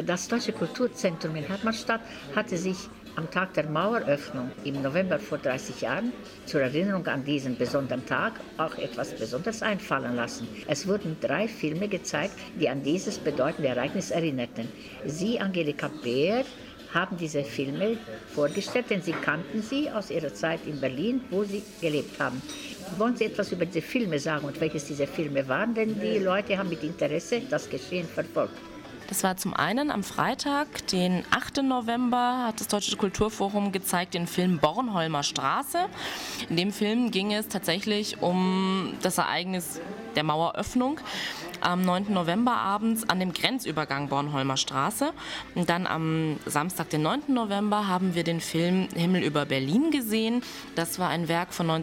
Das Deutsche Kulturzentrum in Hermannstadt hatte sich am Tag der Maueröffnung im November vor 30 Jahren zur Erinnerung an diesen besonderen Tag auch etwas Besonderes einfallen lassen. Es wurden 3 Filme gezeigt, die an dieses bedeutende Ereignis erinnerten. Sie, Angelika Beer, haben diese Filme vorgestellt, denn Sie kannten sie aus Ihrer Zeit in Berlin, wo Sie gelebt haben. Wollen Sie etwas über diese Filme sagen und welches diese Filme waren? Denn die Leute haben mit Interesse das Geschehen verfolgt. Das war zum einen am Freitag, den 8. November, hat das Deutsche Kulturforum gezeigt den Film Bornholmer Straße. In dem Film ging es tatsächlich um das Ereignis der Maueröffnung am 9. November abends an dem Grenzübergang Bornholmer Straße. Und dann am Samstag, den 9. November, haben wir den Film Himmel über Berlin gesehen. Das war ein Werk von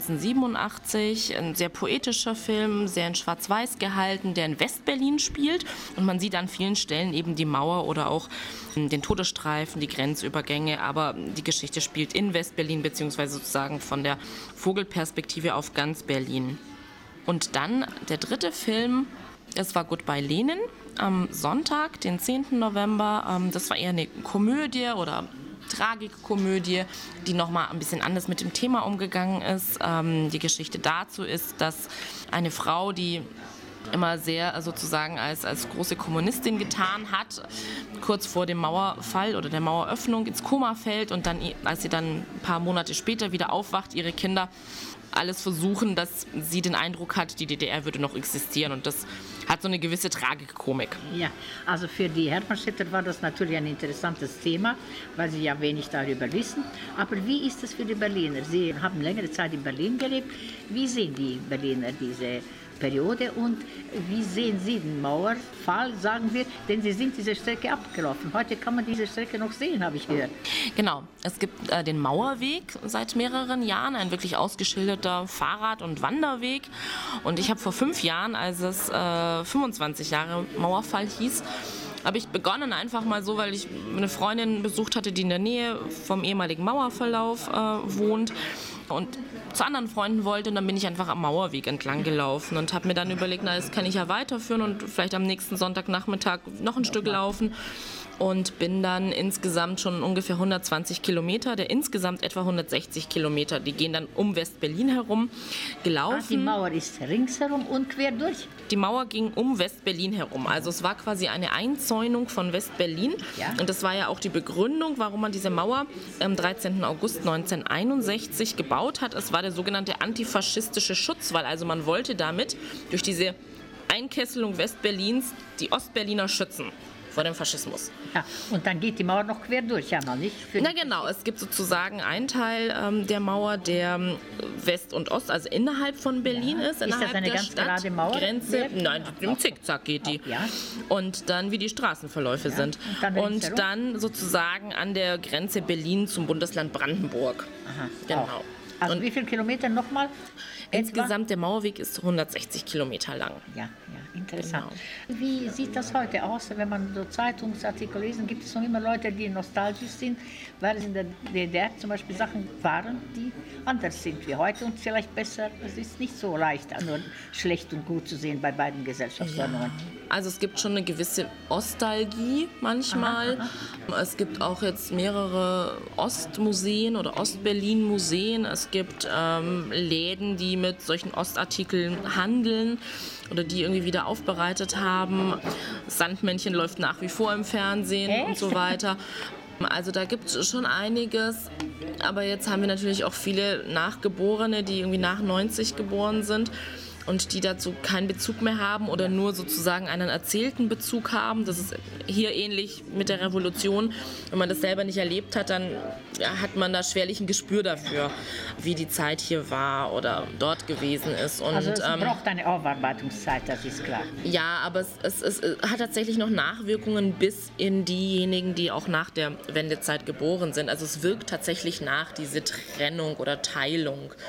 1987, ein sehr poetischer Film, sehr in Schwarz-Weiß gehalten, der in West-Berlin spielt. Und man sieht an vielen Stellen eben die Mauer oder auch den Todesstreifen, die Grenzübergänge. Aber die Geschichte spielt in West-Berlin, beziehungsweise sozusagen von der Vogelperspektive auf ganz Berlin. Und dann der dritte Film, es war Goodbye Lenin, am Sonntag, den 10. November. Das war eher eine Komödie oder Tragikkomödie, die nochmal ein bisschen anders mit dem Thema umgegangen ist. Die Geschichte dazu ist, dass eine Frau, die immer sehr sozusagen als große Kommunistin getan hat, kurz vor dem Mauerfall oder der Maueröffnung ins Koma fällt und dann, als sie dann ein paar Monate später wieder aufwacht, ihre Kinder alles versuchen, dass sie den Eindruck hat, die DDR würde noch existieren, und das hat so eine gewisse Tragikkomik. Ja, also für die Hermannstädter war das natürlich ein interessantes Thema, weil sie ja wenig darüber wissen. Aber wie ist es für die Berliner? Sie haben längere Zeit in Berlin gelebt. Wie sehen die Berliner diese Periode und wie sehen Sie den Mauerfall, sagen wir, denn Sie sind diese Strecke abgelaufen. Heute kann man diese Strecke noch sehen, habe ich gehört. Genau, es gibt den Mauerweg seit mehreren Jahren, ein wirklich ausgeschilderter Fahrrad- und Wanderweg. Und ich habe vor 5 Jahren, als es 25 Jahre Mauerfall hieß, habe ich begonnen einfach mal so, weil ich eine Freundin besucht hatte, die in der Nähe vom ehemaligen Mauerverlauf wohnt und zu anderen Freunden wollte, und dann bin ich einfach am Mauerweg entlang gelaufen und habe mir dann überlegt, na, das kann ich ja weiterführen und vielleicht am nächsten Sonntagnachmittag noch ein Stück laufen. Und bin dann insgesamt schon ungefähr 120 Kilometer, der insgesamt etwa 160 Kilometer, die gehen dann um West-Berlin herum, gelaufen. Die Mauer ist ringsherum und quer durch? Die Mauer ging um West-Berlin herum, also es war quasi eine Einzäunung von West-Berlin. Ja. Und das war ja auch die Begründung, warum man diese Mauer am 13. August 1961 gebaut hat. Es war der sogenannte antifaschistische Schutzwall, also man wollte damit durch diese Einkesselung West-Berlins die Ostberliner schützen vor dem Faschismus. Ja, und dann geht die Mauer noch quer durch, ja, noch nicht? Na genau, es gibt sozusagen einen Teil der Mauer, der West und Ost, also innerhalb von Berlin ist. Ist das eine ganz gerade Mauer? Grenze, nein, im Zickzack geht die. Ja. Und dann, wie die Straßenverläufe sind. Und dann sozusagen an der Grenze Berlin zum Bundesland Brandenburg. Aha. Genau. Auch. Also wie viele Kilometer nochmal? Insgesamt der Mauerweg ist 160 Kilometer lang. Ja, interessant. Genau. Wie sieht das heute aus, wenn man so Zeitungsartikel lesen? Gibt es noch immer Leute, die nostalgisch sind, weil es in der DDR zum Beispiel Sachen waren, die anders sind wie heute und vielleicht besser? Es ist nicht so leicht, nur schlecht und gut zu sehen bei beiden Gesellschaftsordnungen. Ja. Also es gibt schon eine gewisse Nostalgie manchmal. Aha. Es gibt auch jetzt mehrere Ostmuseen oder Ostberlin-Museen. Es gibt Läden, die mit solchen Ostartikeln handeln oder die irgendwie wieder aufbereitet haben. Sandmännchen läuft nach wie vor im Fernsehen und so weiter. Also da gibt es schon einiges, aber jetzt haben wir natürlich auch viele Nachgeborene, die irgendwie nach 90 geboren sind und die dazu keinen Bezug mehr haben oder nur sozusagen einen erzählten Bezug haben. Das ist hier ähnlich mit der Revolution. Wenn man das selber nicht erlebt hat, dann hat man da schwerlich ein Gespür dafür, wie die Zeit hier war oder dort gewesen ist. Und, also es braucht eine Aufarbeitungszeit, das ist klar. Ja, aber es hat tatsächlich noch Nachwirkungen bis in diejenigen, die auch nach der Wendezeit geboren sind. Also es wirkt tatsächlich nach, diese Trennung oder Teilung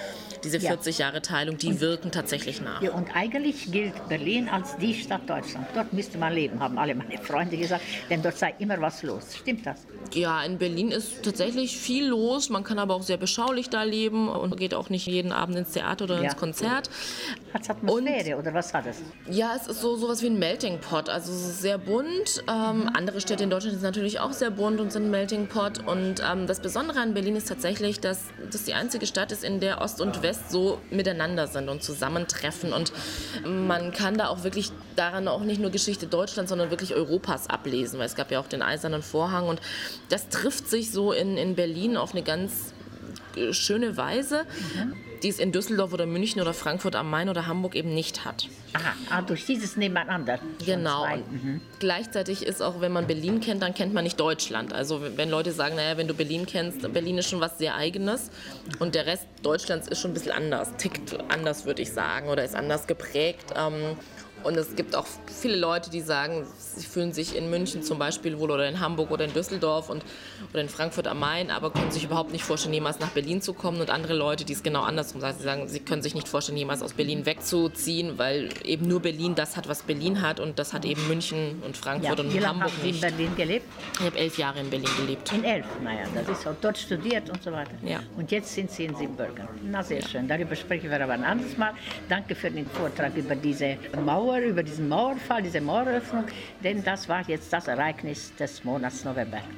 diese 40 Jahre Teilung, die wirken tatsächlich nach. Ja, und eigentlich gilt Berlin als die Stadt Deutschlands. Dort müsste man leben, haben alle meine Freunde gesagt, denn dort sei immer was los. Stimmt das? Ja, in Berlin ist tatsächlich viel los. Man kann aber auch sehr beschaulich da leben und geht auch nicht jeden Abend ins Theater oder ins Konzert. Hat es Atmosphäre oder was hat es? Ja, es ist sowas wie ein Melting Pot. Also es ist sehr bunt. Andere Städte in Deutschland sind natürlich auch sehr bunt und sind ein Melting Pot. Und das Besondere an Berlin ist tatsächlich, dass das die einzige Stadt ist, in der Ost und West so miteinander sind und zusammentreffen. Und man kann da auch wirklich daran auch nicht nur Geschichte Deutschlands, sondern wirklich Europas ablesen. Weil es gab ja auch den Eisernen Vorhang. Und das trifft sich so in Berlin auf eine ganz schöne Weise, die es in Düsseldorf oder München oder Frankfurt am Main oder Hamburg eben nicht hat. Aha, durch dieses Nebeneinander. Genau. Gleichzeitig ist auch, wenn man Berlin kennt, dann kennt man nicht Deutschland. Also wenn Leute sagen, naja, wenn du Berlin kennst, Berlin ist schon was sehr Eigenes und der Rest Deutschlands ist schon ein bisschen anders, tickt anders, würde ich sagen, oder ist anders geprägt. Und es gibt auch viele Leute, die sagen, sie fühlen sich in München zum Beispiel wohl oder in Hamburg oder in Düsseldorf oder in Frankfurt am Main, aber können sich überhaupt nicht vorstellen, jemals nach Berlin zu kommen. Und andere Leute, die es genau andersrum sagen, sie sagen, sie können sich nicht vorstellen, jemals aus Berlin wegzuziehen, weil eben nur Berlin das hat, was Berlin hat. Und das hat eben München und Frankfurt und Hamburg nicht. Wie lange haben Sie in Berlin gelebt? Ich habe 11 Jahre in Berlin gelebt. In 11, naja, das ist auch dort studiert und so weiter. Ja. Und jetzt sind Sie in Siebenbürgen. Na, sehr schön. Darüber sprechen wir aber ein anderes Mal. Danke für den Vortrag über diese Mauer, über diesen Mauerfall, diese Maueröffnung, denn das war jetzt das Ereignis des Monats November.